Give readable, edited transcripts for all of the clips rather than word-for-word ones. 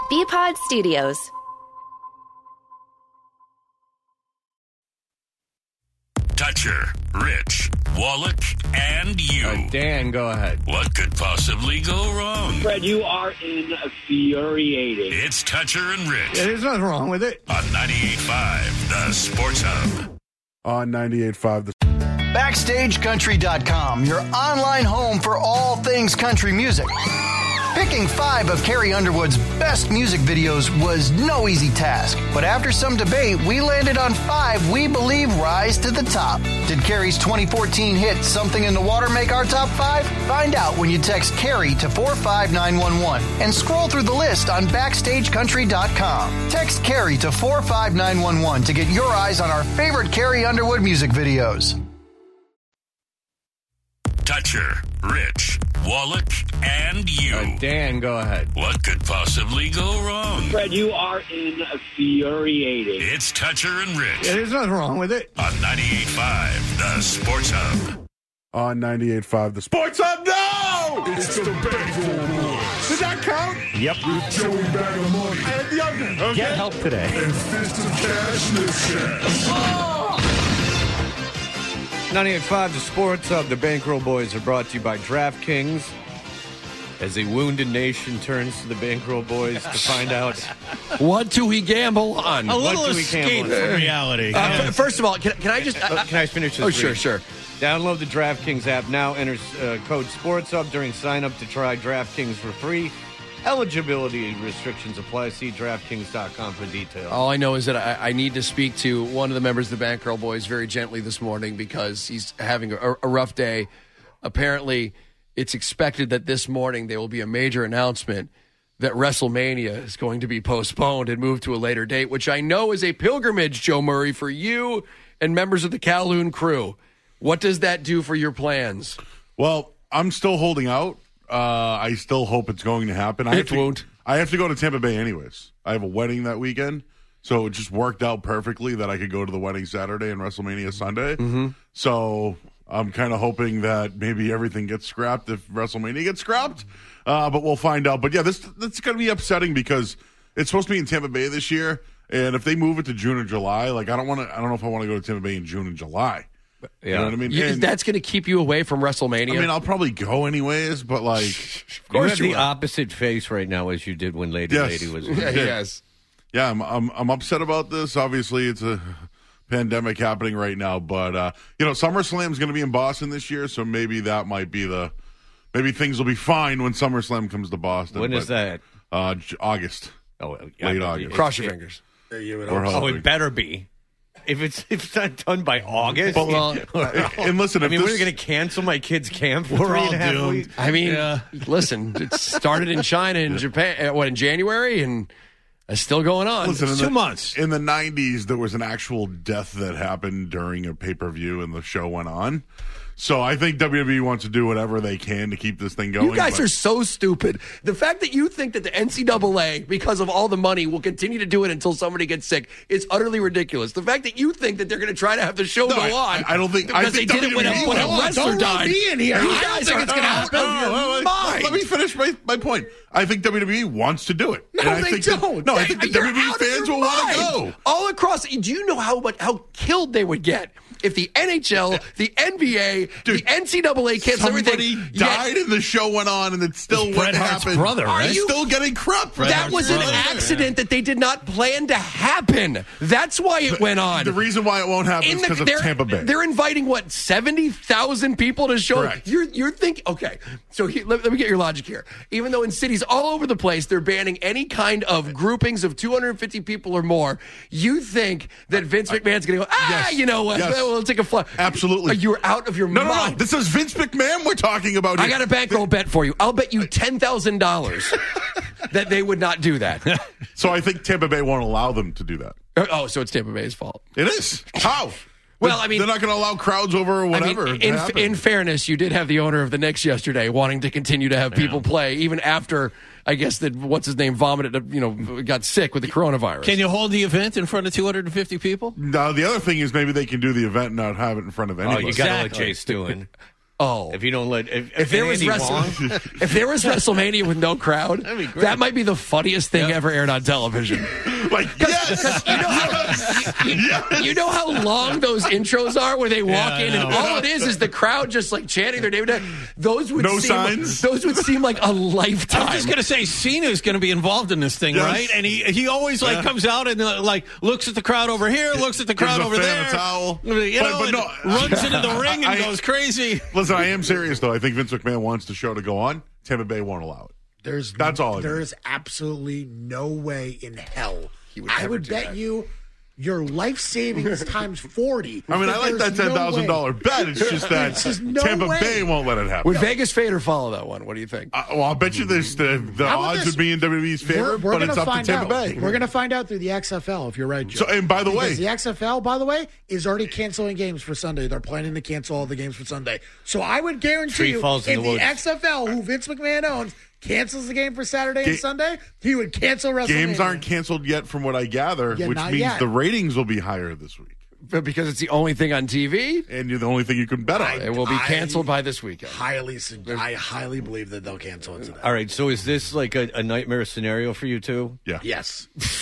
BPod Studios. Dutcher, Rich, Wallach, and you. Dan, go ahead. What could possibly go wrong? Fred, you are infuriating. It's Dutcher and Rich. Yeah, there's nothing wrong with it. On 98.5, the Sports Hub. On 98.5, the BackstageCountry.com, your online home for all things country music. Picking 5 of Carrie Underwood's best music videos was no easy task, but after some debate, we landed on 5 we believe rise to the top. Did Carrie's 2014 hit Something in the Water make our top 5? Find out when you text Carrie to 45911 and scroll through the list on BackstageCountry.com. Text Carrie to 45911 to get your eyes on our favorite Carrie Underwood music videos. Dutcher, Rich, Wallach, and you. Dan, go ahead. What could possibly go wrong? Fred, you are infuriating. It's Dutcher and Rich. Yeah, there's nothing wrong with it. On 98.5, the Sports Hub. on 98.5, the Sports Hub. No! It's the Bankroll Boys. Did that count? Yep. With Joey Bag of Money And the other. Okay. Get help today. and Fist of Cash Lipschitz. 98.5, the Sports Hub. The Bankroll Boys are brought to you by DraftKings. As a wounded nation turns to the Bankroll Boys to find out what do we gamble on? A little do we escape gamble on? from reality. First of all, can I just... Can I finish this? Oh, sure, read? sure. Download the DraftKings app now. Enter code SportsHub during sign-up to try DraftKings for free. Eligibility restrictions apply. See DraftKings.com for details. All I know is that I need to speak to one of the members of the Bankroll Boys very gently this morning because he's having a rough day. Apparently, it's expected that this morning there will be a major announcement that WrestleMania is going to be postponed and moved to a later date, which I know is a pilgrimage, Joe Murray, for you and members of the Kowloon crew. What does that do for your plans? Well, I'm still holding out. I still hope it's going to happen. I won't. I have to go to Tampa Bay anyways. I have a wedding that weekend, so it just worked out perfectly that I could go to the wedding Saturday and WrestleMania Sunday. Mm-hmm. So I'm kind of hoping that maybe everything gets scrapped if WrestleMania gets scrapped, but we'll find out. But yeah, that's going to be upsetting because it's supposed to be in Tampa Bay this year, and if they move it to June or July, like I don't know if I want to go to Tampa Bay in June and July. Yeah. You know what I mean? That's going to keep you away from WrestleMania? I mean, I'll probably go anyways, but like... Of course you have the opposite face right now as you did when Lady was... Yes. Yeah, I'm upset about this. Obviously, it's a pandemic happening right now, but SummerSlam's going to be in Boston this year, so maybe that might be maybe things will be fine when SummerSlam comes to Boston. When is that? August. Oh, late August. Cross your fingers. It better be. If it's not done by August, and listen, we're going to cancel my kid's camp. For We're all 3.5 doomed. weeks? I mean, listen, it started in China and Japan, in January, and it's still going on. Listen, 2 months. In the 90s, there was an actual death that happened during a pay-per-view, and the show went on. So I think WWE wants to do whatever they can to keep this thing going. You guys are so stupid. The fact that you think that the NCAA, because of all the money, will continue to do it until somebody gets sick is utterly ridiculous. The fact that you think that they're going to try to have the show go on. I don't think... Because they did it when a wrestler died. in here. You guys think it's going to happen. Let me finish my point. I think WWE wants to do it. No, and they don't. I think the You're WWE out of fans your will want to mind. go. All across. Do you know how killed they would get if the NHL, the NBA, the NCAA cancel everything? Somebody died and the show went on, and it still Bret wouldn't Hart's happen. brother, right? Are you still getting crap? That was an accident that they did not plan to happen. That's why it went on. The reason why it won't happen is because of Tampa Bay. They're inviting, 70,000 people to show? Correct. You're thinking, okay, so let me get your logic here. Even though in cities all over the place, they're banning any kind of groupings of 250 people or more, you think that Vince McMahon's going to go, yes. you know what, Yes. we'll take a flight. Absolutely. You're out of your mind. No. This is Vince McMahon we're talking about here. I got a bankroll bet for you. I'll bet you $10,000 that they would not do that. So I think Tampa Bay won't allow them to do that. Oh, so it's Tampa Bay's fault. It is. How? Well, I mean, they're not going to allow crowds over or whatever. In fairness, you did have the owner of the Knicks yesterday wanting to continue to have people play, even after, I guess, that what's his name vomited, got sick with the coronavirus. Can you hold the event in front of 250 people? No, the other thing is maybe they can do the event and not have it in front of anybody. Oh, you got to let Jay Stu in. Oh, If you don't let if there was Andy Wong, if there was WrestleMania with no crowd, That'd be great. that might be the funniest thing ever aired on television. Like, yes! You know how long those intros are where they walk in and all it is the crowd just like chanting their name. Those would No seem, signs? Those would seem like a lifetime. I'm just going to say Cena's going to be involved in this thing, Yes. right? And he always like comes out and like looks at the crowd over here, looks at the crowd Gives a over fan there. a towel. You know, But no, and runs into the ring and I- goes crazy. Listen, I am serious, though. I think Vince McMahon wants the show to go on. Tampa Bay won't allow it. That's all I There mean. is absolutely no way in hell. would I ever would do bet that. you your life savings times 40. I mean, I like that there's no $10,000 bet. It's just that There's just no Tampa way. Bay won't let it happen. Would Vegas Fader follow that one? What do you think? Well, I'll bet you the How about odds this? would be in WWE's favor, We're but gonna it's up to find Tampa out. Bay. We're going to find out through the XFL, if you're right, Joe. So, and by the way, Because the XFL, by the way, is already canceling games for Sunday. They're planning to cancel all the games for Sunday. So I would guarantee Tree you, falls in if the the woods. XFL, who Vince McMahon owns, cancels the game for Saturday and Sunday, he would cancel WrestleMania. games aren't canceled yet, from what I gather, Yeah, which not means yet. the ratings will be higher this week, Because it's the only thing on TV? and you're the only thing you can bet on. It will be canceled by this weekend. I highly believe that they'll cancel it today. all right. So is this like a nightmare scenario for you too? Yeah. Yes.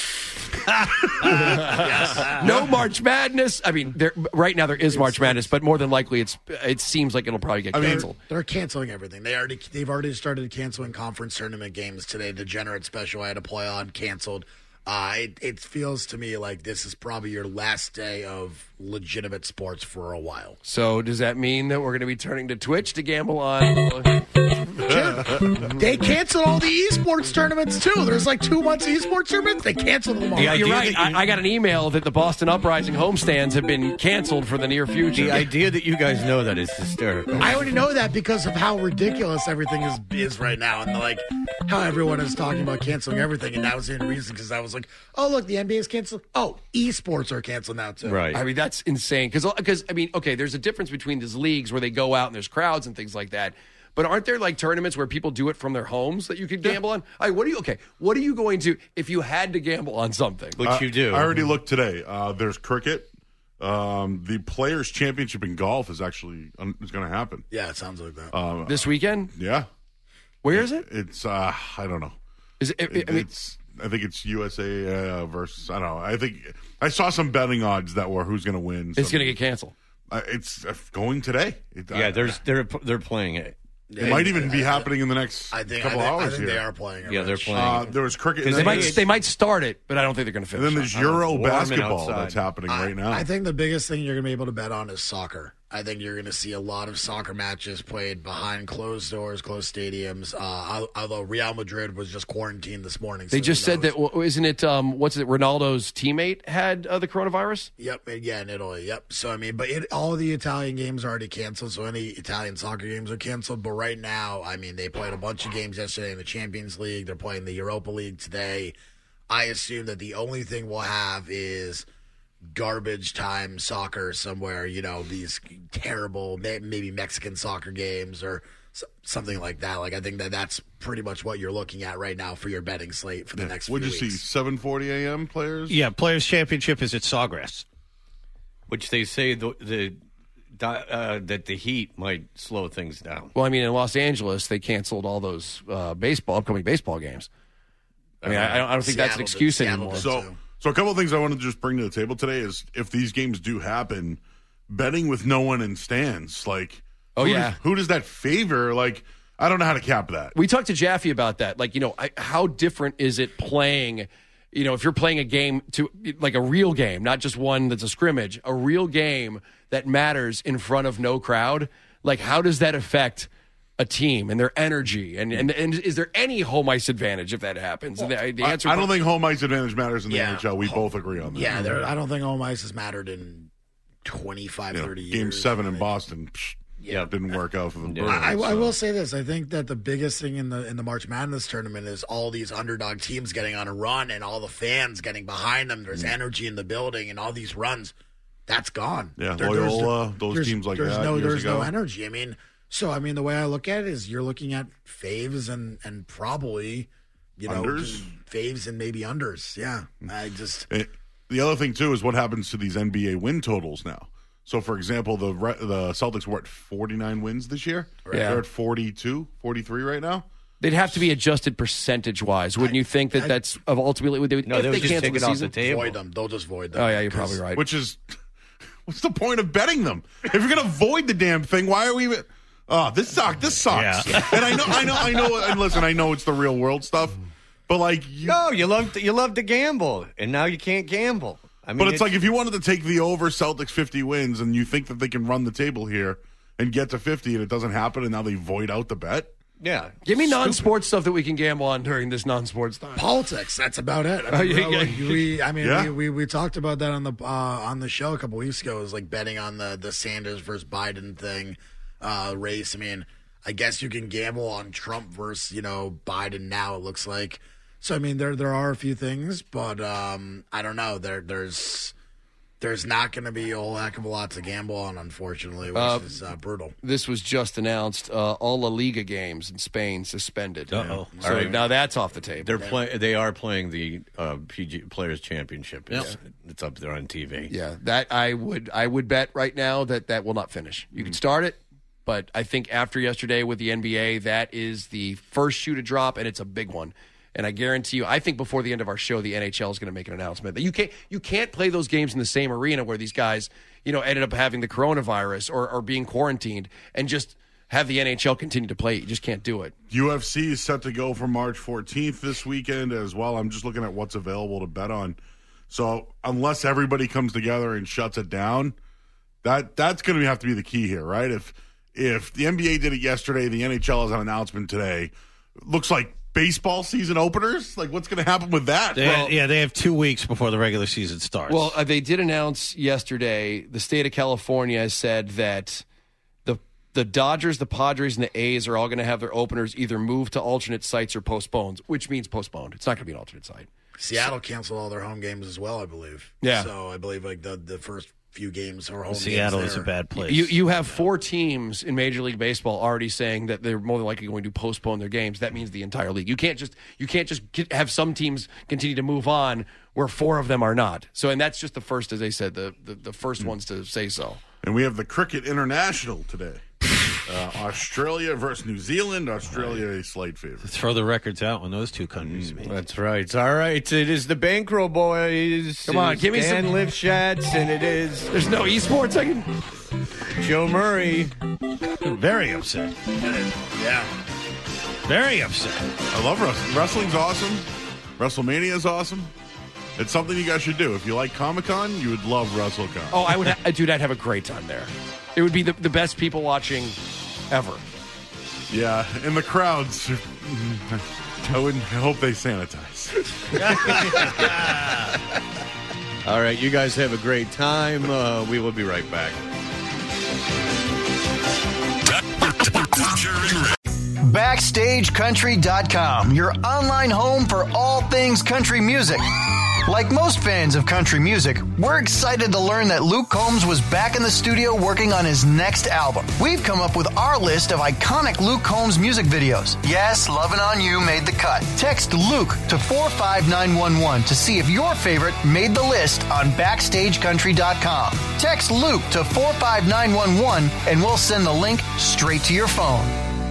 No March Madness. I mean, right now there is March Madness, but more than likely it seems like it'll probably get canceled. They're canceling everything. They've already started canceling conference tournament games today. Degenerate Special I had to play on canceled. It feels to me like this is probably your last day of legitimate sports for a while. So does that mean that we're going to be turning to Twitch to gamble on? They canceled all the esports tournaments too. There's like 2 months of esports tournaments. They canceled them all. Yeah, you're right. I got an email that the Boston Uprising homestands have been canceled for the near future. The idea that you guys know that is hysterical. I already know that because of how ridiculous everything is right now, and like how everyone is talking about canceling everything. And that was the reason because I was like, oh look, the NBA is canceled. Oh, esports are canceled now too. Right. I mean, that's insane. Because I mean, okay, there's a difference between these leagues where they go out and there's crowds and things like that. But aren't there like tournaments where people do it from their homes that you could gamble on? All right, what are you going to if you had to gamble on something? Which you do. I already looked today. There's cricket. The Players' Championship in golf is actually is going to happen. Yeah, it sounds like that. This weekend? Yeah. Where is it? It's I don't know. Is it? I mean, I think it's USA versus. I don't know. I think I saw some betting odds that were who's going to win. it's going to get canceled. It's going today. Yeah, they're playing it. It might even be happening in the next couple hours I think here. they are playing it. Yeah, they're playing. There was cricket. Because and They might start it, but I don't think they're going to and finish. then there's it. Euro warming basketball outside. that's happening right now. I think the biggest thing you're going to be able to bet on is soccer. I think you're going to see a lot of soccer matches played behind closed doors, closed stadiums. Although Real Madrid was just quarantined this morning. They just said that, isn't it, Ronaldo's teammate had the coronavirus? Yep, yeah, in Italy, yep. So, I mean, but all the Italian games are already canceled, so any Italian soccer games are canceled. But right now, I mean, they played a bunch of games yesterday in the Champions League. They're playing the Europa League today. I assume that the only thing we'll have is garbage time soccer somewhere, these terrible, maybe Mexican soccer games or something like that. Like, I think that's pretty much what you're looking at right now for your betting slate for the next few What'd weeks. you see? 7:40 a.m. Players. Yeah, Players' Championship is at Sawgrass. Which they say that the heat might slow things down. Well, I mean, in Los Angeles, they canceled all those upcoming baseball games. I mean, I don't think that's an excuse anymore. So a couple of things I wanted to just bring to the table today is if these games do happen, betting with no one in stands, like, who does that favor? Like, I don't know how to cap that. We talked to Jaffe about that. Like, how different is it playing? If you're playing a game to like a real game, not just one that's a scrimmage, a real game that matters in front of no crowd. Like, how does that affect a team and their energy? And is there any home ice advantage if that happens? And the answer, I don't think home ice advantage matters in the NHL. We both agree on that. Yeah, I don't think home ice has mattered in 25, 30 years. Game 7 in Boston. Didn't work out for the Bruins. I will say this. I think that the biggest thing in the March Madness tournament is all these underdog teams getting on a run and all the fans getting behind them. There's energy in the building and all these runs. That's gone. Yeah, Loyola, those teams like that. There's no energy. I mean, the way I look at it is you're looking at faves and probably, unders? Faves and maybe unders. Yeah. The other thing, too, is what happens to these NBA win totals now. So, for example, the Celtics were at 49 wins this year. Yeah. They're at 42, 43 right now. They'd have to be adjusted percentage-wise. Wouldn't you think that that's ultimately what they would? No, they would just take it off the table. Void them. They'll just void them. Oh, yeah, you're probably right. Which is, what's the point of betting them? If you're going to void the damn thing, why are we even... Oh, this sucks. This sucks. Yeah. And I know, and listen, I know it's the real world stuff, but like... No, you love to gamble, and now you can't gamble. I mean, But it's like if you wanted to take the over Celtics 50 wins and you think that they can run the table here and get to 50 and it doesn't happen and now they void out the bet. yeah. Give me non-sports stuff that we can gamble on during this non-sports time. Politics. That's about it. We talked about that on the show a couple weeks ago. It was like betting on the Sanders versus Biden thing race. I mean, I guess you can gamble on Trump versus Biden now. It looks like. So I mean, there are a few things, but I don't know. There's not going to be a whole heck of a lot to gamble on, unfortunately, which is brutal. This was just announced. All La Liga games in Spain suspended. Uh-oh. So All right. now that's off the table. They are playing the PG Players Championship. It's up there on TV. Yeah, that I would bet right now that will not finish. You can start it, but I think after yesterday with the NBA, that is the first shoe to drop, and it's a big one. And I guarantee you, I think before the end of our show, the NHL is going to make an announcement that you can't play those games in the same arena where these guys, ended up having the coronavirus or being quarantined and just have the NHL continue to play. You just can't do it. UFC is set to go for March 14th this weekend as well. I'm just looking at what's available to bet on. So unless everybody comes together and shuts it down, that's going to have to be the key here, right? If the NBA did it yesterday, the NHL has an announcement today. Looks like baseball season openers? Like, what's going to happen with that? They have 2 weeks before the regular season starts. Well, they did announce yesterday, the state of California has said that the Dodgers, the Padres, and the A's are all going to have their openers either moved to alternate sites or postponed, which means postponed. It's not going to be an alternate site. Seattle canceled all their home games as well, I believe. Yeah. So I believe like the first few games are home Seattle games is a bad place. You have 4 teams in Major League Baseball already saying that they're more than likely going to postpone their games. That means the entire league. You can't just have some teams continue to move on where 4 of them are not. So, and that's just the first, as they said, the first ones to say so. And we have the Cricket International today. Australia versus New Zealand. Australia a slight favorite. Throw the records out when those two countries meet. That's right. It's all right. It is the Bankroll Boys. Come on, give me Dan some Lifshatz, and it is There's no esports. I can. Joe Murray. Very upset. Yeah. Very upset. I love wrestling. Wrestling's awesome. WrestleMania is awesome. It's something you guys should do. If you like Comic-Con, you would love WrestleCon. Oh, I would, dude. I'd have a great time there. It would be the best people watching ever. Yeah, and the crowds. I hope they sanitize. All right, you guys have a great time. We will be right back. BackstageCountry.com, your online home for all things country music. Like most fans of country music, we're excited to learn that Luke Combs was back in the studio working on his next album. We've come up with our list of iconic Luke Combs music videos. Yes, Lovin' On You made the cut. Text Luke to 45911 to see if your favorite made the list on BackstageCountry.com. Text Luke to 45911 and we'll send the link straight to your phone.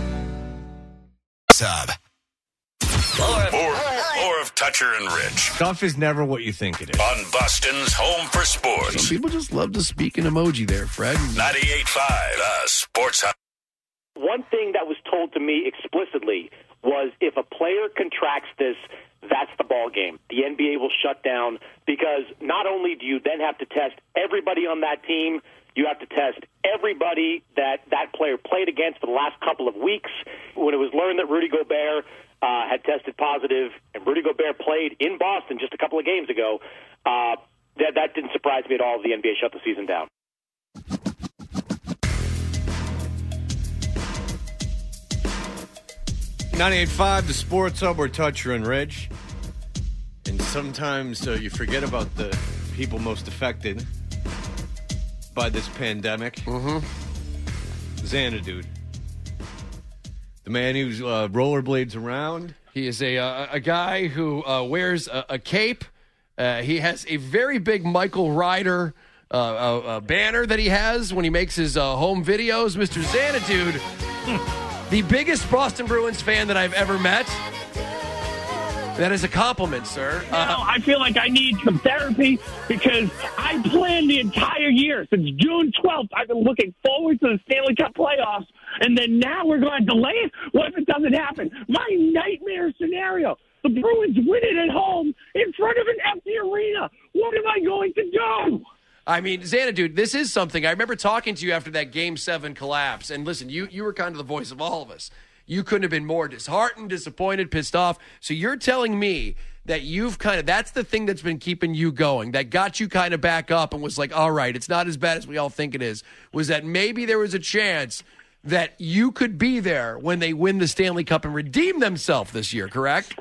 More of Toucher and Rich Stuff is never what you think it is. on Boston's Home for Sports. People just love to speak in emoji there, Fred. 98.5 Sports Hub. One thing that was told to me explicitly was if a player contracts this, that's the ball game. The NBA will shut down because not only do you then have to test everybody on that team, you have to test everybody that player played against for the last couple of weeks. When it was learned that Rudy Gobert had tested positive, and Rudy Gobert played in Boston just a couple of games ago, that didn't surprise me at all. The NBA shut the season down. .98.5, the Sports Hub, or Toucher and Rich. And sometimes you forget about the people most affected by this pandemic. Xanadu. The man who's rollerblades around. He is a guy who wears a cape. He has a very big Michael Ryder banner that he has when he makes his home videos. Mr. Xanadu, the biggest Boston Bruins fan that I've ever met. That is a compliment, sir. Now, I feel like I need some therapy because I planned the entire year. Since June 12th, I've been looking forward to the Stanley Cup playoffs, and then now we're going to delay it? What if it doesn't happen? My nightmare scenario. The Bruins win it at home in front of an empty arena. What am I going to do? I mean, Xanadu, this is something. I remember talking to you after that Game 7 collapse, and listen, you were kind of the voice of all of us. You couldn't have been more disheartened, disappointed, pissed off. So you're telling me that that's the thing that's been keeping you going, that got you kind of back up and was like, all right, it's not as bad as we all think it is, was that maybe there was a chance that you could be there when they win the Stanley Cup and redeem themselves this year, correct?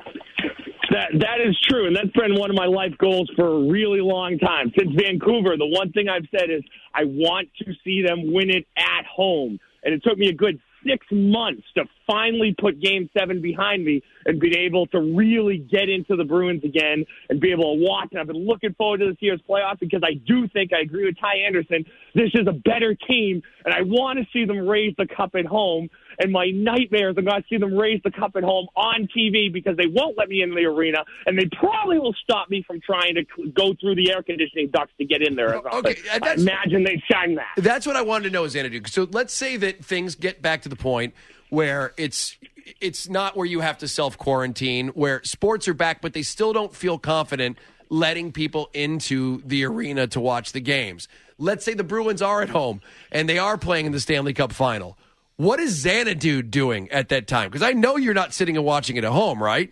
That is true, and that's been one of my life goals for a really long time. Since Vancouver, the one thing I've said is I want to see them win it at home. And it took me a good 6 months to finally put Game 7 behind me and be able to really get into the Bruins again and be able to watch. And I've been looking forward to this year's playoffs because I do think, I agree with Ty Anderson, this is a better team, and I want to see them raise the cup at home. And my nightmare is I'm going to see them raise the cup at home on TV because they won't let me in the arena, and they probably will stop me from trying to go through the air conditioning ducts to get in there. Okay, I imagine they'd shine that. That's what I wanted to know, Xanadu. So let's say that things get back to the point where it's not where you have to self-quarantine, where sports are back, but they still don't feel confident letting people into the arena to watch the games. Let's say the Bruins are at home and they are playing in the Stanley Cup final. What is Xanadu doing at that time? Because I know you're not sitting and watching it at home, right?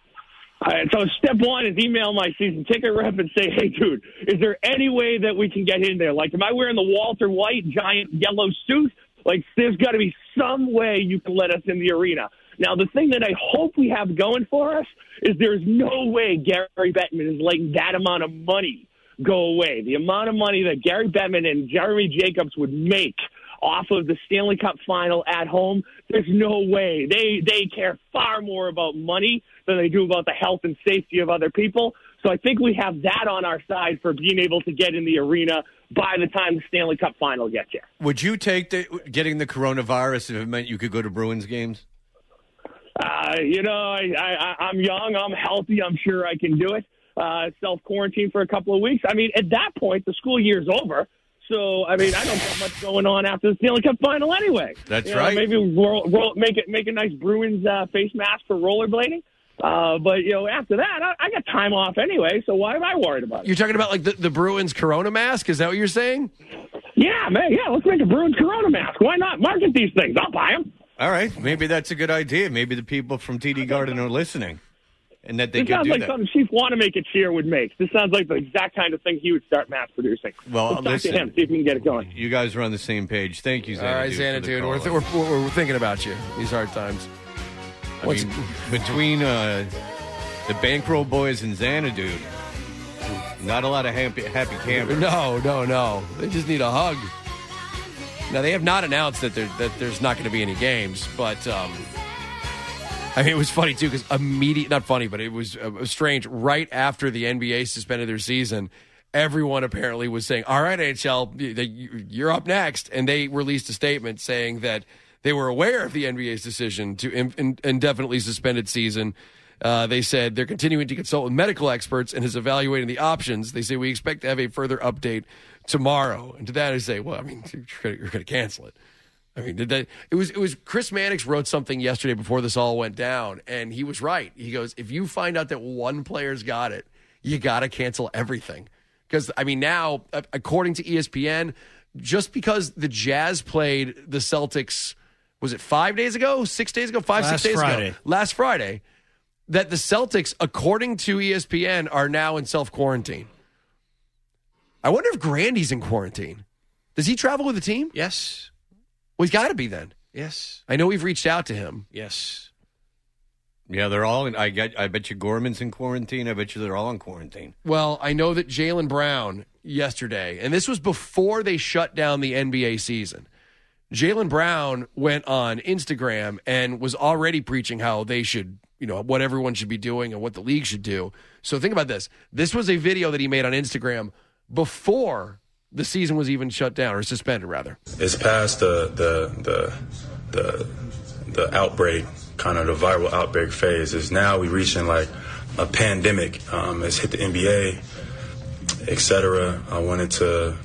So step one is email my season ticket rep and say, hey, dude, is there any way that we can get in there? Like, am I wearing the Walter White giant yellow suit? Like, there's got to be some way you can let us in the arena. Now, the thing that I hope we have going for us is there's no way Gary Bettman is letting that amount of money go away. The amount of money that Gary Bettman and Jeremy Jacobs would make off of the Stanley Cup final at home, there's no way. They care far more about money than they do about the health and safety of other people. So I think we have that on our side for being able to get in the arena by the time the Stanley Cup final gets here. Would you take getting the coronavirus if it meant you could go to Bruins games? I'm young, I'm healthy, I'm sure I can do it. Self-quarantine for a couple of weeks. I mean, at that point, the school year's over. So, I mean, I don't have much going on after the Stanley Cup final anyway. That's right. Maybe make a nice Bruins face mask for rollerblading. But, after that, I got time off anyway, so why am I worried about it? You're talking about, like, the Bruins Corona mask? Is that what you're saying? Yeah, man. Yeah, let's make a Bruins Corona mask. Why not? Market these things. I'll buy them. All right. Maybe that's a good idea. Maybe the people from TD Garden are listening. And that they could do that. This sounds like something Chief Wanamaker would make. This sounds like the exact kind of thing he would start mass producing. Well, let's talk to him, see if we can get it going. You guys are on the same page. Thank you, Xanadu. All right, Xanadu. We're thinking about you these hard times. I mean, between the Bankroll Boys and Xanadu, not a lot of happy campers. No. They just need a hug. Now, they have not announced that there's not going to be any games, but... I mean, it was funny, too, because not funny, but it was strange. Right after the NBA suspended their season, everyone apparently was saying, all right, NHL, you're up next. And they released a statement saying that they were aware of the NBA's decision to indefinitely suspend its season. They said they're continuing to consult with medical experts and is evaluating the options. They say, we expect to have a further update tomorrow. And to that, I say, well, I mean, you're going to cancel it. I mean, it was Chris Mannix wrote something yesterday before this all went down, and he was right. He goes, if you find out that one player's got it, you got to cancel everything. Because, I mean, now, according to ESPN, just because the Jazz played the Celtics, was it 5 days ago, 6 days ago, 6 days ago? Last Friday, that the Celtics, according to ESPN, are now in self-quarantine. I wonder if Grandy's in quarantine. Does he travel with the team? Yes. Well, he's got to be then. Yes. I know we've reached out to him. Yes. Yeah, they're all in. I bet you Gorman's in quarantine. I bet you they're all in quarantine. Well, I know that Jaylen Brown yesterday, and this was before they shut down the NBA season. Jaylen Brown went on Instagram and was already preaching how they should, what everyone should be doing and what the league should do. So think about this. This was a video that he made on Instagram before the season was even shut down or suspended, rather. It's past the outbreak, kind of the viral outbreak phase. Is now we reaching like a pandemic. It's hit the NBA, etc. I wanted to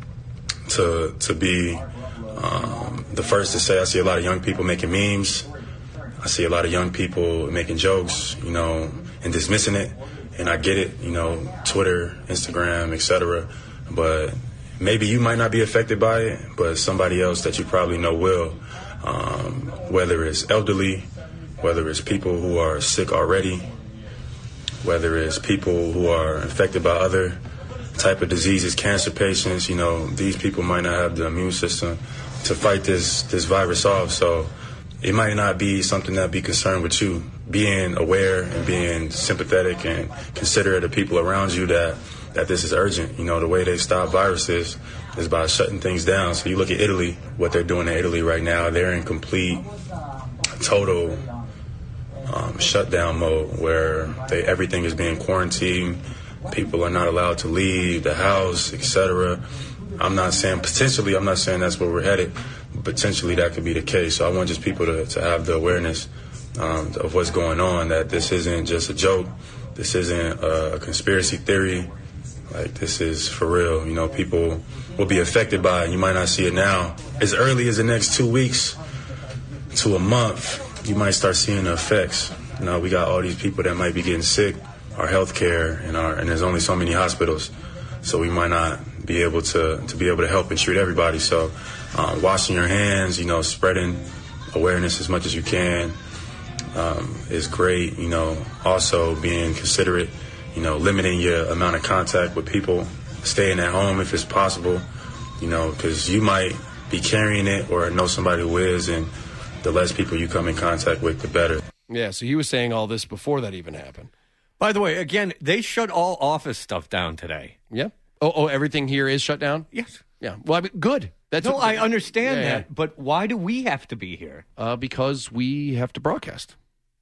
be the first to say I see a lot of young people making memes. I see a lot of young people making jokes, and dismissing it. And I get it, Twitter, Instagram, etc. But maybe you might not be affected by it, but somebody else that you probably know will. Whether it's elderly, whether it's people who are sick already, whether it's people who are infected by other type of diseases, cancer patients, these people might not have the immune system to fight this virus off. So it might not be something that be concerned with you. Being aware and being sympathetic and considerate of people around you that this is urgent. The way they stop viruses is by shutting things down. So you look at Italy, what they're doing in Italy right now, they're in complete, total shutdown mode where everything is being quarantined. People are not allowed to leave the house, etc. I'm not saying that's where we're headed. Potentially that could be the case. So I want just people to have the awareness of what's going on, that this isn't just a joke. This isn't a conspiracy theory. Like, this is for real. People will be affected by it. You might not see it now. As early as the next 2 weeks to a month, you might start seeing the effects. We got all these people that might be getting sick, our health care, and there's only so many hospitals. So we might not be able to help and treat everybody. So washing your hands, spreading awareness as much as you can is great. Also being considerate, limiting your amount of contact with people, staying at home if it's possible, because you might be carrying it or know somebody who is, and the less people you come in contact with, the better. Yeah, so he was saying all this before that even happened. By the way, again, they shut all office stuff down today. Yeah. Oh, everything here is shut down? Yes. Yeah. Well, good. I understand that, but why do we have to be here? Because we have to broadcast.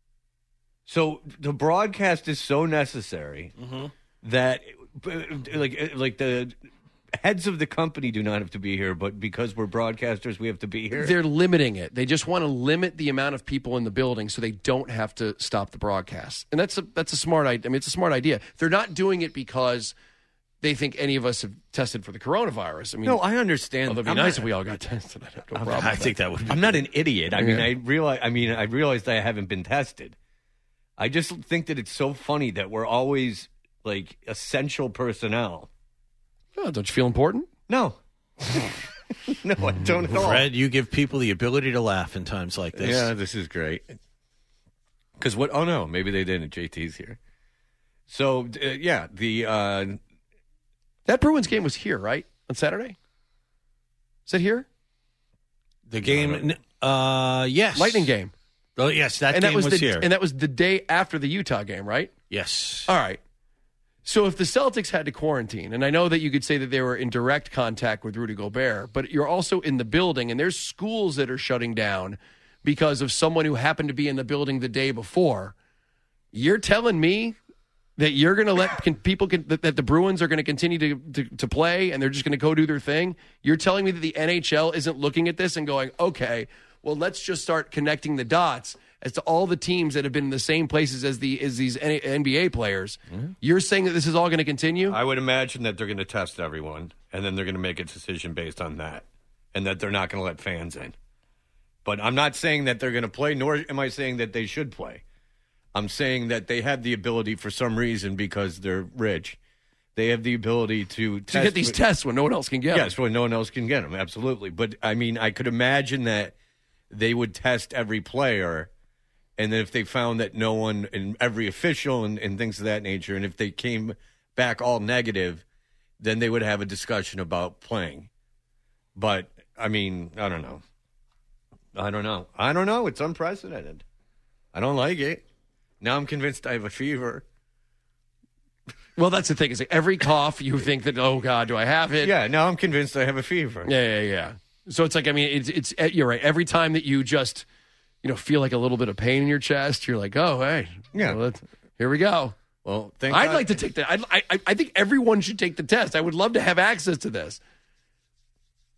So the broadcast is so necessary that, like the heads of the company do not have to be here, but because we're broadcasters, we have to be here. They're limiting it. They just want to limit the amount of people in the building so they don't have to stop the broadcast. And that's a smart idea. I mean, it's a smart idea. They're not doing it because they think any of us have tested for the coronavirus. I mean, no, I understand. Well, it'd be nice if we all got tested. I'd have no problem. I think that would. I'm not an idiot. I realized I haven't been tested. I just think that it's so funny that we're always like essential personnel. Oh, don't you feel important? No. No, I don't at all. Fred, you give people the ability to laugh in times like this. Yeah, this is great. Because what? Oh no, maybe they didn't. JT's here. So that Bruins game was here, right? On Saturday? Is it here? The game, yes. Lightning game. Oh, yes, that game was here. And that was the day after the Utah game, right? Yes. All right. So if the Celtics had to quarantine, and I know that you could say that they were in direct contact with Rudy Gobert, but you're also in the building, and there's schools that are shutting down because of someone who happened to be in the building the day before. You're telling me that you're going to let that the Bruins are going to continue to play and they're just going to go do their thing? You're telling me that the NHL isn't looking at this and going, okay, well, let's just start connecting the dots as to all the teams that have been in the same places as these NBA players. Mm-hmm. You're saying that this is all going to continue? I would imagine that they're going to test everyone, and then they're going to make a decision based on that, and that they're not going to let fans in. But I'm not saying that they're going to play, nor am I saying that they should play. I'm saying that they have the ability for some reason because they're rich. They have the ability to get these tests when no one else can get them. Yes, when no one else can get them, absolutely. But, I mean, I could imagine that they would test every player, and then if they found that no one, and every official and things of that nature, and if they came back all negative, then they would have a discussion about playing. But, I mean, I don't know. It's unprecedented. I don't like it. Now I'm convinced I have a fever. Well, that's the thing. Is like every cough, you think that, oh, God, do I have it? Yeah, now I'm convinced I have a fever. Yeah. So it's like, I mean, it's you're right. Every time that you just, feel like a little bit of pain in your chest, you're like, oh, hey. Yeah. Well, here we go. Well, I'd like to take that. I think everyone should take the test. I would love to have access to this.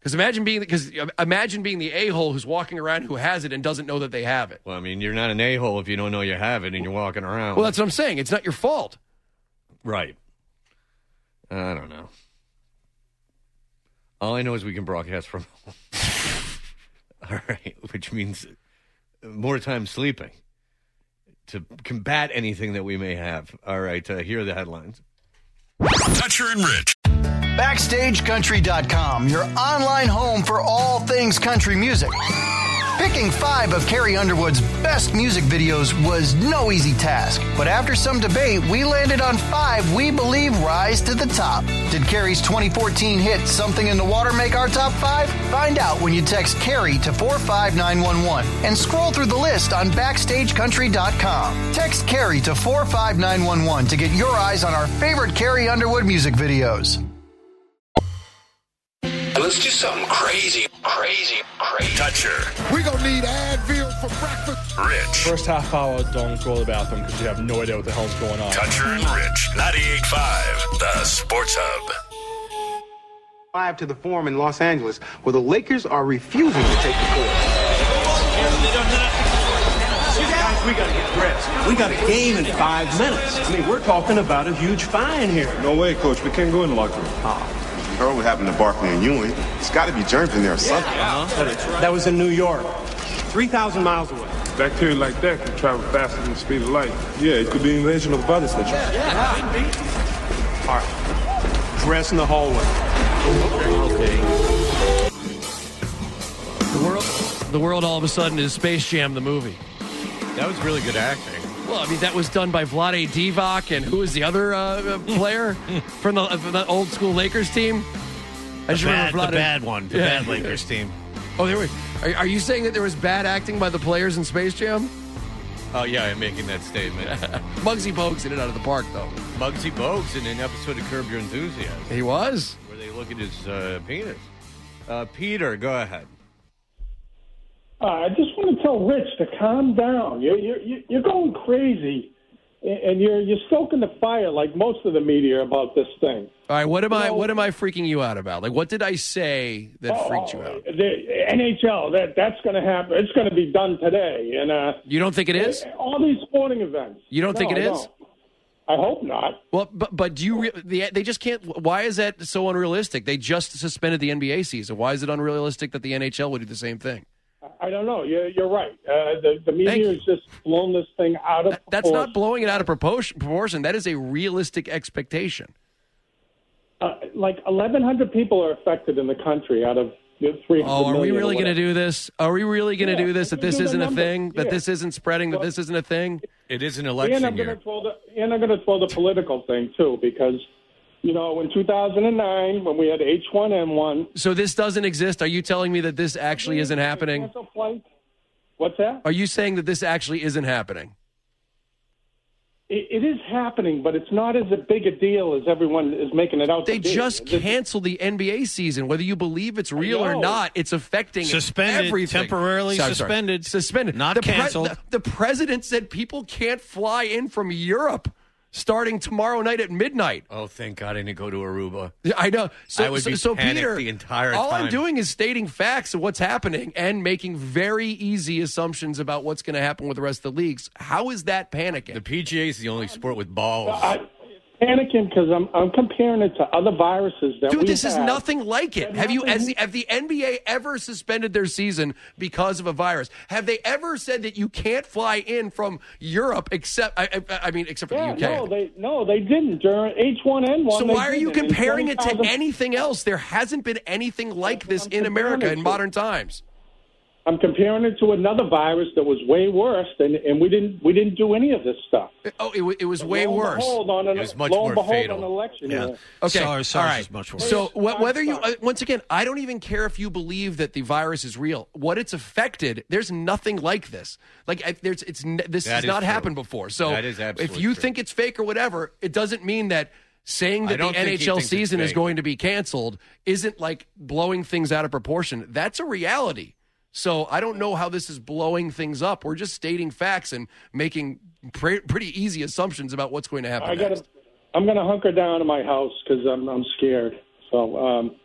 Because imagine being the a-hole who's walking around who has it and doesn't know that they have it. Well, I mean, you're not an a-hole if you don't know you have it and you're walking around. Well, that's what I'm saying. It's not your fault. Right. I don't know. All I know is we can broadcast from home. All right, which means more time sleeping to combat anything that we may have. All right, here are the headlines. Toucher and Rich. BackstageCountry.com, your online home for all things country music. Picking 5 of Carrie Underwood's best music videos was no easy task, but after some debate, we landed on 5 we believe rise to the top. Did Carrie's 2014 hit Something in the Water make our top 5? Find out when you text Carrie to 45911 and scroll through the list on BackstageCountry.com. Text Carrie to 45911 to get your eyes on our favorite Carrie Underwood music videos. Let's do something crazy. Toucher. We gonna need Advil for breakfast. Rich. First half hour, don't go to the bathroom because you have no idea what the hell's going on. Toucher and Rich. 98.5, the Sports Hub. Live to the Forum in Los Angeles, where the Lakers are refusing to take the court. Guys, we got to get dressed. We got a game in 5 minutes. I mean, we're talking about a huge fine here. No way, Coach. We can't go in the locker room. You heard what happened to Barkley and Ewing. It's got to be germs in there or something. That was in New York, 3,000 miles away. Bacteria like that can travel faster than the speed of light. Yeah, it could be invasion of the body snatcher. Yeah. All right. Dress in the hallway. Okay. The world all of a sudden is Space Jam the movie. That was really good acting. Well, I mean, that was done by Vlade Divac, and who was the other player from the old school Lakers team? The bad one, the bad Lakers team. Oh, there were. Are you saying that there was bad acting by the players in Space Jam? Oh, yeah, I'm making that statement. Muggsy Bogues hit it out of the park, though. Muggsy Bogues in an episode of Curb Your Enthusiasm. He was? Where they look at his penis. Peter, go ahead. I just want to tell Rich to calm down. You're going crazy, and you're stoking the fire like most of the media about this thing. All right, what am I freaking you out about? Like, what did I say that freaked you out? The NHL, that's going to happen. It's going to be done today, and you don't think it is? All these sporting events. You don't think it is? Don't. I hope not. Well, but do you? They just can't. Why is that so unrealistic? They just suspended the NBA season. Why is it unrealistic that the NHL would do the same thing? I don't know. You're right. The media has just blown this thing out of proportion. That's not blowing it out of proportion. That is a realistic expectation. Like 1,100 people are affected in the country out of 300 Oh, are we million really or going to whatever. do this? Are we really going to do this? That this isn't a thing? That Yeah. this isn't spreading? That this isn't a thing? It is an election And year. I'm going to throw the political thing, too, because, in 2009, when we had H1N1. So this doesn't exist? Are you telling me that this actually isn't happening? What's that? Are you saying that this actually isn't happening? It is happening, but it's not as big a deal as everyone is making it out They to be. just canceled the NBA season. Whether you believe it's real or not, it's affecting Suspended, everything. temporarily suspended. Suspended. Not canceled. The president said people can't fly in from Europe starting tomorrow night at midnight. Oh, thank God I didn't go to Aruba. I know. I would be so panicked Peter, the entire all time. I'm doing is stating facts of what's happening and making very easy assumptions about what's going to happen with the rest of the leagues. How is that panicking? The PGA is the only sport with balls. Panicking because I'm comparing it to other viruses that Dude, this is nothing like it. Have the NBA ever suspended their season because of a virus? Have they ever said that you can't fly in from Europe except except for the UK? No, they didn't during H1N1. So why are you didn't. comparing it to 20,000 anything else? There hasn't been anything like this in America in modern times. I'm comparing it to another virus that was way worse, and we didn't do any of this stuff. Oh, it was way worse. It was much more fatal. On election year. Okay, SARS all right. is much worse. So whether you once again, I don't even care if you believe that the virus is real. What it's affected, there's nothing like this. Like this has not happened before. So that is absolutely if you true. think it's fake or whatever, it doesn't mean that saying that the I don't think he NHL thinks it's season is fake. going to be canceled isn't like blowing things out of proportion. That's a reality. So I don't know how this is blowing things up. We're just stating facts and making pretty easy assumptions about what's going to happen next. I'm going to hunker down in my house because I'm scared. So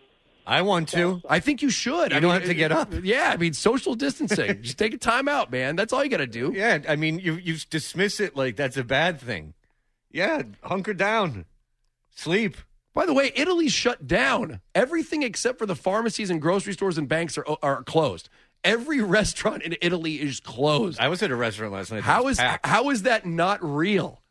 I want to. I think you should. You don't have to get up. Yeah, I mean, social distancing. Just take a time out, man. That's all you got to do. Yeah, I mean, you dismiss it like that's a bad thing. Yeah, hunker down. Sleep. By the way, Italy's shut down. Everything except for the pharmacies and grocery stores and banks are closed. Every restaurant in Italy is closed. I was at a restaurant last night. How is that not real?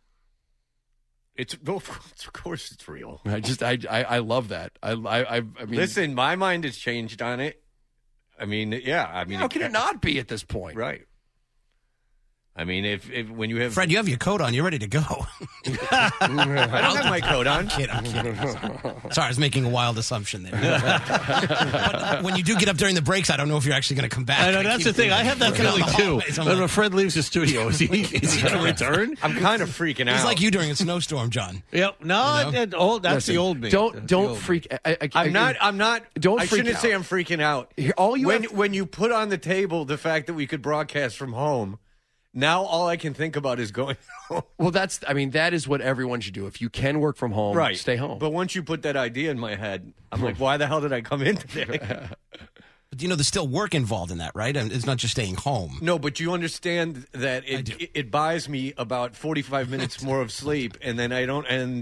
Of course it's real. I love that. I mean, listen, my mind has changed on it. I mean, yeah. I mean, how can it not be at this point? Right. I mean, if when you have Fred, you have your coat on. You're ready to go. I don't have my coat on. I'm kidding. Sorry, I was making a wild assumption there. But when you do get up during the breaks, I don't know if you're actually going to come back. I know, that's the thing. I have that feeling, too. When Fred leaves the studio, is he going to return? I'm kind of freaking out. He's like you during a snowstorm, John. Yep. No, that's Listen, the old me. Don't freak. I'm not. Don't I freak shouldn't out. say I'm freaking out. When you put on the table the fact that we could broadcast from home, now all I can think about is going home. Well, that is what everyone should do. If you can work from home, right, stay home. But once you put that idea in my head, I'm like, why the hell did I come in today? But there's still work involved in that, right? And it's not just staying home. No, but you understand that it buys me about 45 minutes more of sleep, and then I don't, and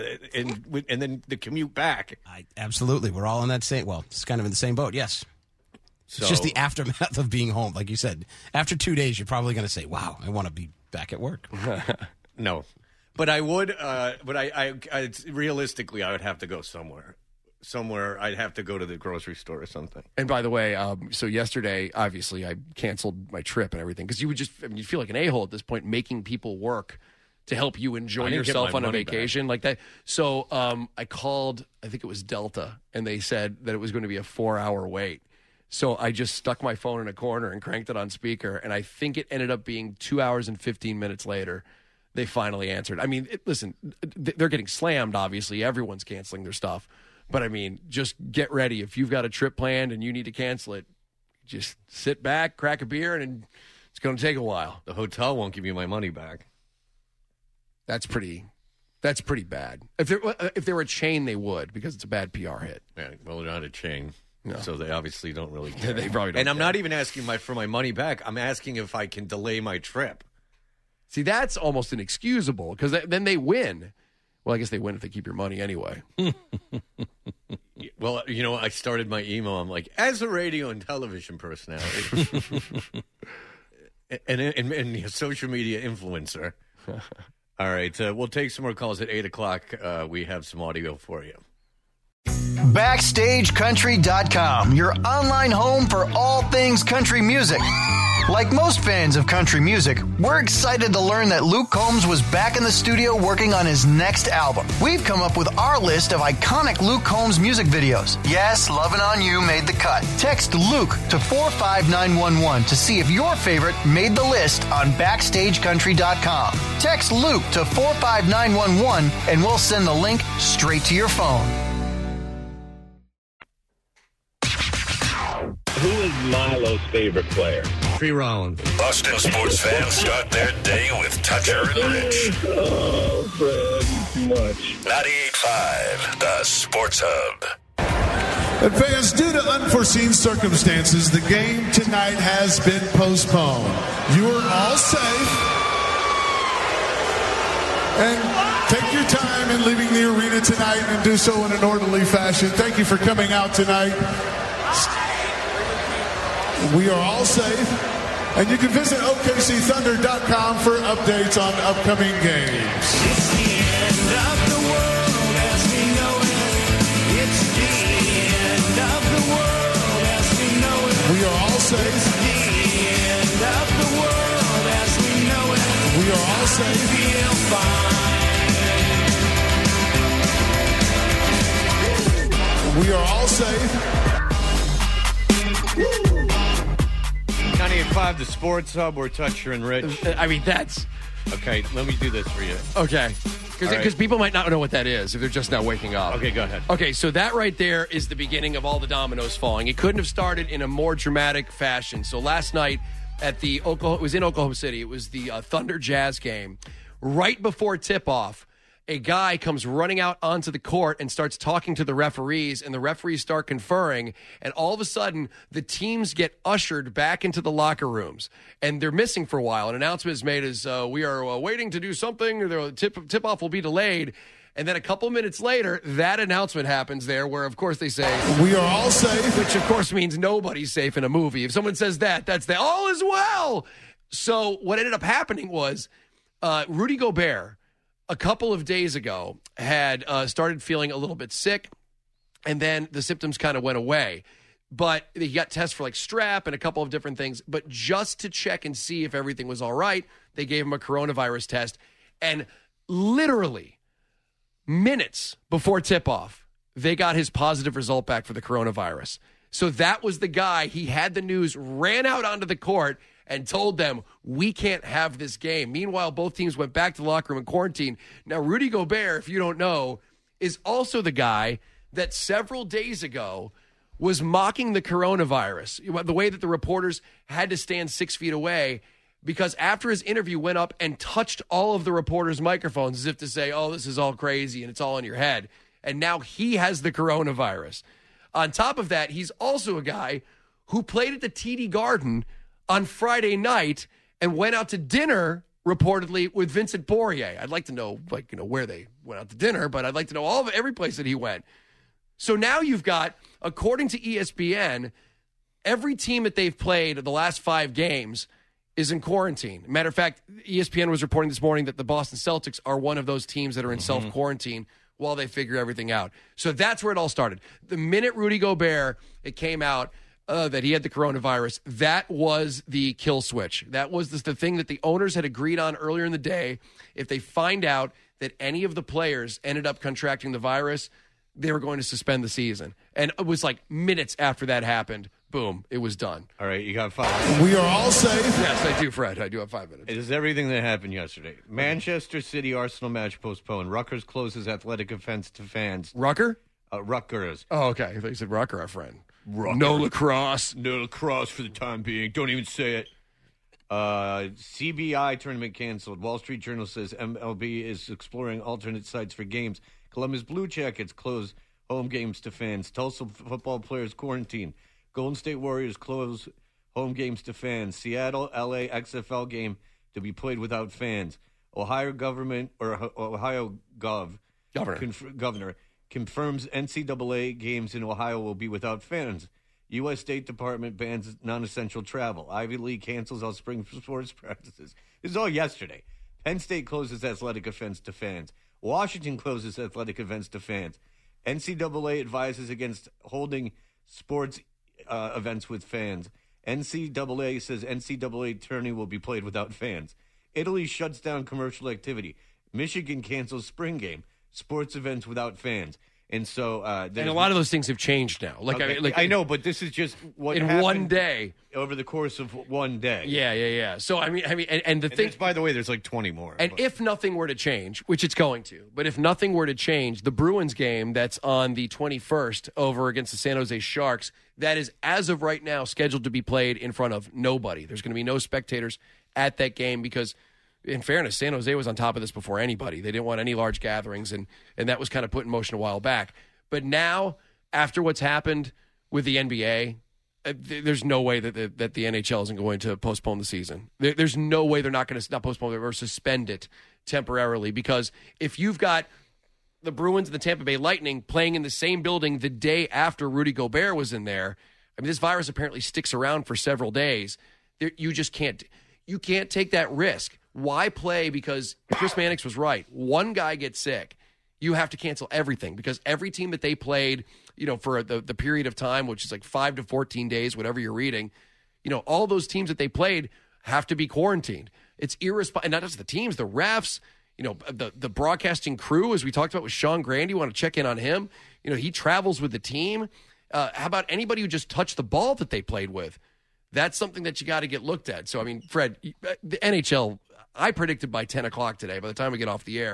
then the commute back. Absolutely, we're all in that same. Well, it's kind of in the same boat. Yes. So, it's just the aftermath of being home. Like you said, after 2 days, you're probably going to say, wow, I want to be back at work. No. But I would, but I realistically, I would have to go somewhere. I'd have to go to the grocery store or something. And by the way, so yesterday, obviously, I canceled my trip and everything because you feel like an a-hole at this point, making people work to help you enjoy yourself on a vacation like that. So I called, I think it was Delta, and they said that it was going to be a 4-hour wait. So I just stuck my phone in a corner and cranked it on speaker, and I think it ended up being 2 hours and 15 minutes later. They finally answered. I mean, listen, they're getting slammed, obviously. Everyone's canceling their stuff. But, I mean, just get ready. If you've got a trip planned and you need to cancel it, just sit back, crack a beer, and it's going to take a while. The hotel won't give you my money back. That's pretty bad. If they were a chain, they would, because it's a bad PR hit. Yeah, well, they're not a chain. No. So they obviously don't really care. They probably don't. And I'm not even asking for my money back. I'm asking if I can delay my trip. See, that's almost inexcusable because then they win. Well, I guess they win if they keep your money anyway. Well, I started my email. I'm like, as a radio and television personality and a social media influencer. All right, we'll take some more calls at 8 o'clock. We have some audio for you. BackstageCountry.com, your online home for all things country music. Like most fans of country music, we're excited to learn that Luke Combs was back in the studio working on his next album. We've come up with our list of iconic Luke Combs music videos. Yes, Lovin' On You made the cut. Text Luke to 45911 to see if your favorite made the list on BackstageCountry.com. Text Luke to 45911 and we'll send the link straight to your phone. Who is Milo's favorite player? Free Rollins. Boston sports fans start their day with Tucker and Rich. Oh, Fred, too much. 98.5, the Sports Hub. And fans, due to unforeseen circumstances, the game tonight has been postponed. You are all safe. And take your time in leaving the arena tonight and do so in an orderly fashion. Thank you for coming out tonight. We are all safe. And you can visit OKCThunder.com for updates on upcoming games. It's the end of the world as we know it. It's the end of the world as we know it. We are all safe. It's the end of the world as we know it. We are all safe. Feel fine. We are all safe. 98.5, the Sports Hub. We're Toucher and Rich. I mean, that's... Okay, let me do this for you. Okay. Because people might not know what that is if they're just now waking up. Okay, go ahead. Okay, so that right there is the beginning of all the dominoes falling. It couldn't have started in a more dramatic fashion. So last night at it was in Oklahoma City. It was the Thunder Jazz game. Right before tip-off, a guy comes running out onto the court and starts talking to the referees, and the referees start conferring, and all of a sudden the teams get ushered back into the locker rooms, and they're missing for a while. An announcement is made as we are waiting to do something, the tip-off will be delayed. And then a couple minutes later, that announcement happens there where, of course, they say, we are all safe. Which, of course, means nobody's safe in a movie. If someone says that, that's the all is well. So what ended up happening was Rudy Gobert, a couple of days ago, had started feeling a little bit sick, and then the symptoms kind of went away. But he got tests for like strep and a couple of different things. But just to check and see if everything was all right, they gave him a coronavirus test. And literally minutes before tip-off, they got his positive result back for the coronavirus. So that was the guy. He had the news, ran out onto the court, and told them, we can't have this game. Meanwhile, both teams went back to the locker room in quarantine. Now, Rudy Gobert, if you don't know, is also the guy that several days ago was mocking the coronavirus, the way that the reporters had to stand 6 feet away, because after his interview went up and touched all of the reporters' microphones as if to say, oh, this is all crazy and it's all in your head. And now he has the coronavirus. On top of that, he's also a guy who played at the TD Garden on Friday night and went out to dinner, reportedly, with Vincent Poirier. I'd like to know, where they went out to dinner, but I'd like to know every place that he went. So now you've got, according to ESPN, every team that they've played the last 5 games is in quarantine. Matter of fact, ESPN was reporting this morning that the Boston Celtics are one of those teams that are in self-quarantine while they figure everything out. So that's where it all started. The minute Rudy Gobert, it came out that he had the coronavirus, that was the kill switch. That was the thing that the owners had agreed on earlier in the day. If they find out that any of the players ended up contracting the virus, they were going to suspend the season. And it was like minutes after that happened, boom, it was done. All right, you got 5. We are all safe. Yes, I do, Fred. I do have 5 minutes. It is everything that happened yesterday. Manchester City Arsenal match postponed. Rutgers closes athletic events to fans. Rutgers? Rutgers. Oh, okay. I thought you said Rucker, our friend. Rutgers. No lacrosse. No lacrosse for the time being. Don't even say it. CBI tournament canceled. Wall Street Journal says MLB is exploring alternate sites for games. Columbus Blue Jackets close home games to fans. Tulsa football players quarantine. Golden State Warriors close home games to fans. Seattle, LA XFL game to be played without fans. Ohio government or Ohio governor confirms NCAA games in Ohio will be without fans. U.S. State Department bans non-essential travel. Ivy League cancels all spring sports practices. This is all yesterday. Penn State closes athletic events to fans. Washington closes athletic events to fans. NCAA advises against holding sports events with fans. NCAA says NCAA tourney will be played without fans. Italy shuts down commercial activity. Michigan cancels spring game. Sports events without fans. And so, and a lot of those things have changed now. I know, but this is just what in happened one day over the course of one day. Yeah. So I mean, and the thing. By the way, there's like 20 more. And if nothing were to change, which it's going to, but if nothing were to change, the Bruins game that's on the 21st over against the San Jose Sharks, that is as of right now scheduled to be played in front of nobody. There's going to be no spectators at that game because, in fairness, San Jose was on top of this before anybody. They didn't want any large gatherings, and that was kind of put in motion a while back. But now, after what's happened with the NBA, there's no way that the NHL isn't going to postpone the season. There's no way they're not going to postpone it or suspend it temporarily, because if you've got the Bruins and the Tampa Bay Lightning playing in the same building the day after Rudy Gobert was in there, I mean, this virus apparently sticks around for several days. You just can't. You can't take that risk. Why play? Because Chris Mannix was right. One guy gets sick, you have to cancel everything, because every team that they played, for the period of time, which is like 5 to 14 days, whatever you're reading, all those teams that they played have to be quarantined. It's irresponsible. And not just the teams, the refs, the broadcasting crew, as we talked about with Sean Grande. You want to check in on him. He travels with the team. How about anybody who just touched the ball that they played with? That's something that you got to get looked at. So, I mean, Fred, the NHL, I predicted by 10 o'clock today, by the time we get off the air,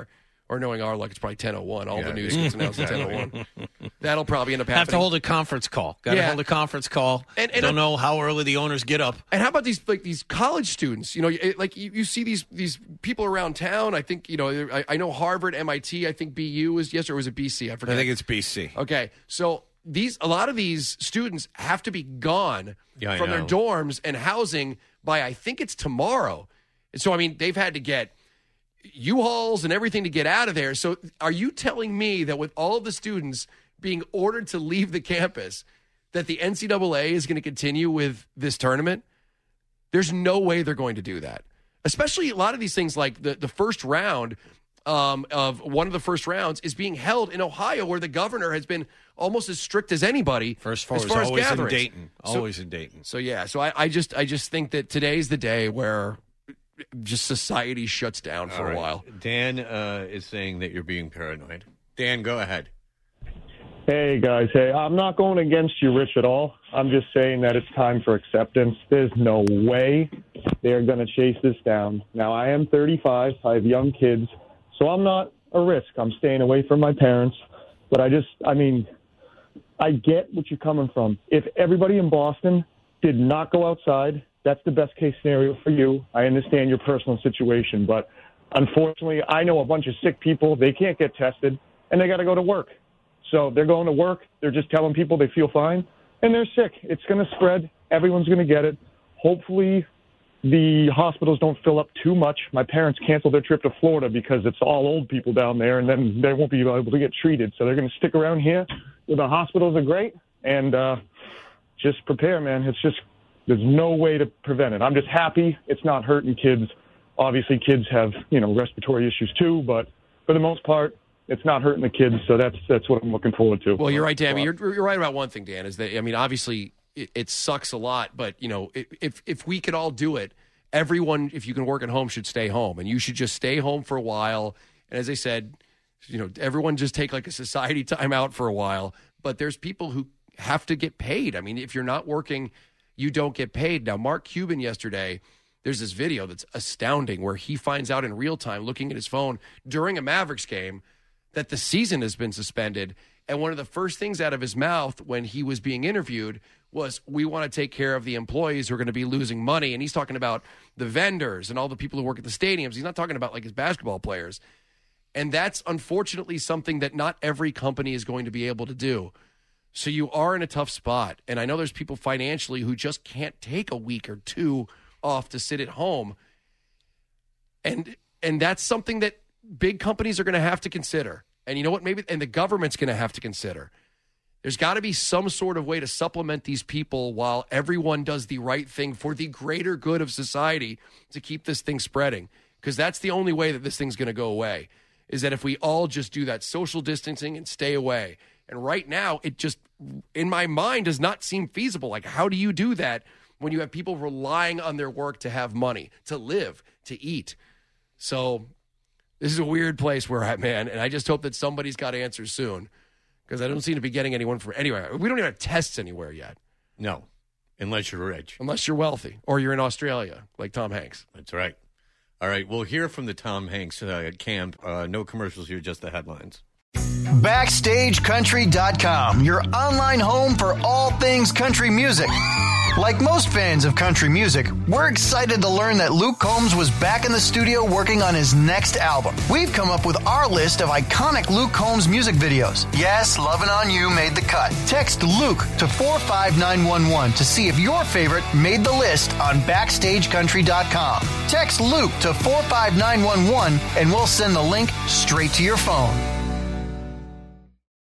Or knowing our luck, it's probably 10:01. All the news gets announced at 10:01. That'll probably end up happening. Have to hold a conference call. Got to hold a conference call. And don't know how early the owners get up. And how about these college students? You see these people around town. I think I know Harvard, MIT. I think BU was or was it BC? I forget. I think it's BC. Okay, so a lot of these students have to be gone from their dorms and housing by I think it's tomorrow. And so they've had to get U-Hauls and everything to get out of there. So are you telling me that with all of the students being ordered to leave the campus, that the NCAA is going to continue with this tournament? There's no way they're going to do that. Especially a lot of these things like the first round of one of the first rounds is being held in Ohio, where the governor has been almost as strict as anybody. First four is always gatherings. In Dayton. Always in Dayton. So I just think that today's the day where just society shuts down for a while. Dan is saying that you're being paranoid. Dan, go ahead. Hey, guys. Hey, I'm not going against you, Rich, at all. I'm just saying that it's time for acceptance. There's no way they're going to chase this down. Now, I am 35. I have young kids, so I'm not a risk. I'm staying away from my parents. But I get what you're coming from. If everybody in Boston did not go outside, that's the best case scenario for you. I understand your personal situation, but unfortunately, I know a bunch of sick people. They can't get tested, and they got to go to work. So they're going to work. They're just telling people they feel fine, and they're sick. It's going to spread. Everyone's going to get it. Hopefully, the hospitals don't fill up too much. My parents canceled their trip to Florida because it's all old people down there, and then they won't be able to get treated. So they're going to stick around here. The hospitals are great, and just prepare, man. There's no way to prevent it. I'm just happy it's not hurting kids. Obviously, kids have, respiratory issues too, but for the most part, it's not hurting the kids. So that's what I'm looking forward to. Well, you're right, Dan. You're right about one thing, Dan, is that, obviously it sucks a lot, but, if we could all do it, everyone, if you can work at home, should stay home. And you should just stay home for a while. And as I said, everyone just take like a society time out for a while. But there's people who have to get paid. If you're not working, you don't get paid. Now, Mark Cuban yesterday, there's this video that's astounding where he finds out in real time, looking at his phone during a Mavericks game, that the season has been suspended. And one of the first things out of his mouth when he was being interviewed was, we want to take care of the employees who are going to be losing money. And he's talking about the vendors and all the people who work at the stadiums. He's not talking about like his basketball players. And that's unfortunately something that not every company is going to be able to do. So you are in a tough spot. And I know there's people financially who just can't take a week or two off to sit at home. And that's something that big companies are going to have to consider. And you know what? And the government's going to have to consider. There's got to be some sort of way to supplement these people while everyone does the right thing for the greater good of society to keep this thing spreading. Because that's the only way that this thing's going to go away, is that if we all just do that social distancing and stay away. And right now, it just, in my mind, does not seem feasible. Like, how do you do that when you have people relying on their work to have money, to live, to eat? So this is a weird place we're at, man. And I just hope that somebody's got answers soon, because I don't seem to be getting anyone from anywhere. We don't even have tests anywhere yet. No, unless you're rich. Unless you're wealthy, or you're in Australia, like Tom Hanks. That's right. All right, we'll hear from the Tom Hanks camp. No commercials here, just the headlines. BackstageCountry.com, your online home for all things country music. Like most fans of country music, we're excited to learn that Luke Combs was back in the studio working on his next album. We've come up with our list of iconic Luke Combs music videos. Yes, Lovin' On You made the cut. Text Luke to 45911 to see if your favorite made the list on BackstageCountry.com. Text Luke to 45911 and we'll send the link straight to your phone.